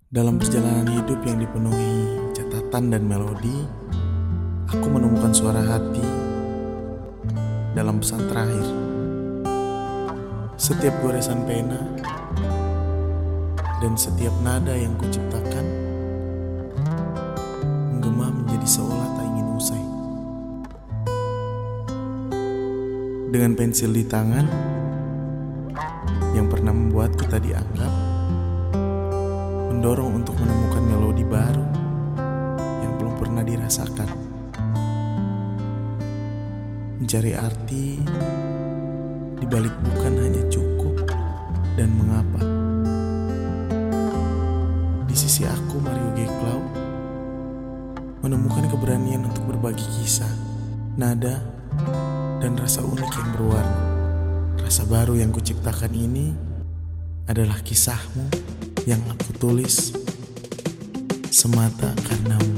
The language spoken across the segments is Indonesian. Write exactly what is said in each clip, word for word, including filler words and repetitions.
Dalam perjalanan hidup yang dipenuhi catatan dan melodi, aku menemukan suara hati dalam pesan terakhir. Setiap goresan pena dan setiap nada yang kuciptakan menggema menjadi seolah tak ingin usai. Dengan pensil di tangan yang pernah membuatku tak dianggap, mendorong untuk menemukan melodi baru yang belum pernah dirasakan. Mencari arti di balik bukan hanya cukup dan mengapa. Di sisi aku, Mario Geklau, menemukan keberanian untuk berbagi kisah, nada, dan rasa unik yang berwarna. Rasa baru yang kuciptakan ini adalah kisahmu yang aku tulis semata karenamu.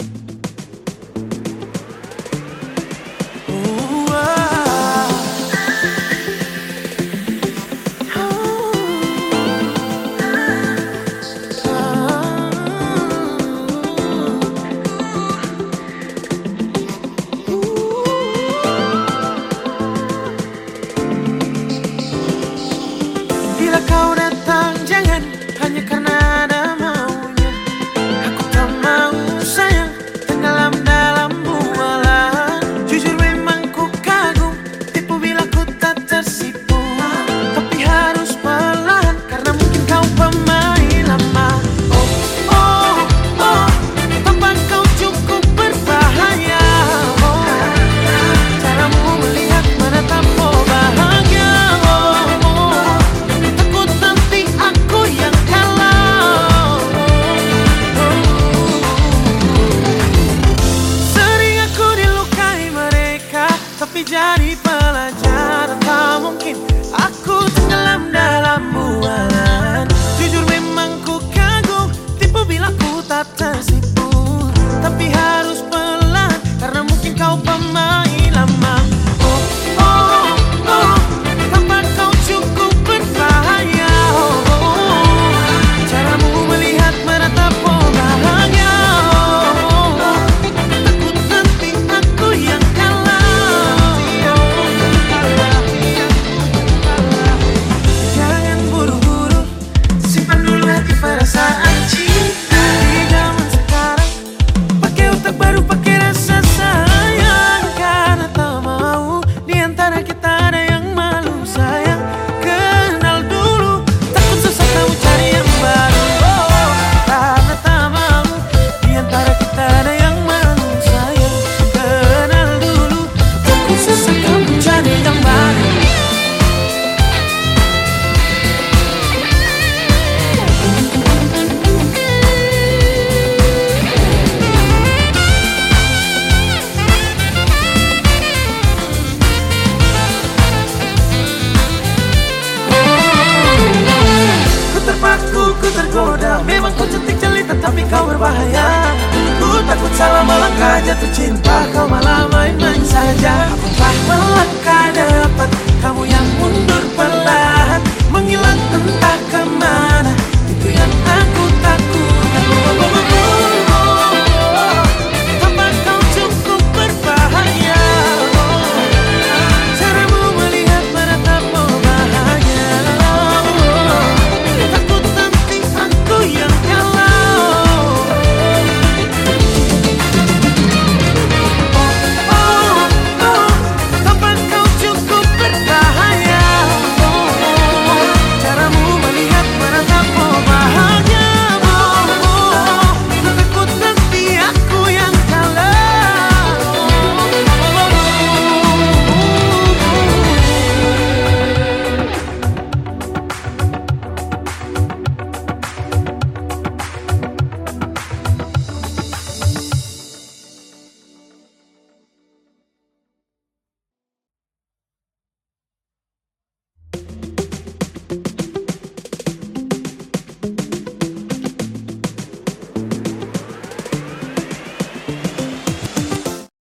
Bila kau datang jangan hanya karena ada maunya. Aku tak mau sayang tenggelam dalam bualan. Jujur memang ku kagum, tipu bila ku tak tersipu. Tapi harus pelan karena mungkin kau pemain lama. Oh, oh, oh, tanpa kau cukup berbahaya. Oh, caramu melihat menatap oh bahagia. Tapi jadi pelajaran, tak mungkin aku tenggelam dalam bualan. Jujur memang ku kagum, tipu bila ku tak tersipu. Tapi harus pelan, karena mungkin kau pemain lama. Oh, oh, oh, tanpa kau cukup berbahaya. Oh, oh, caramu melihat menatap oh bahagia. Oh, oh, takut nanti aku yang kalah. Perasaan cinta di zaman sekarang, pakai otak baru, pakai rasa sayang. Karena tak mau di antara kita ada yang malu sayang. Kenal dulu, takut sesat tahu cari yang baru. Oh, karena tak mau di antara kita ada yang malu sayang. Kenal dulu, takut sesat kamu cari yang baru. Terpaku, ku tergoda, memang kau cantik jelita tapi kau berbahaya. Ku takut salah melangkah jatuh cinta, kau malah main-main saja. Aku telah melangkah dapat kamu yang mundur perlahan, menghilang entah kemana. Itu yang aku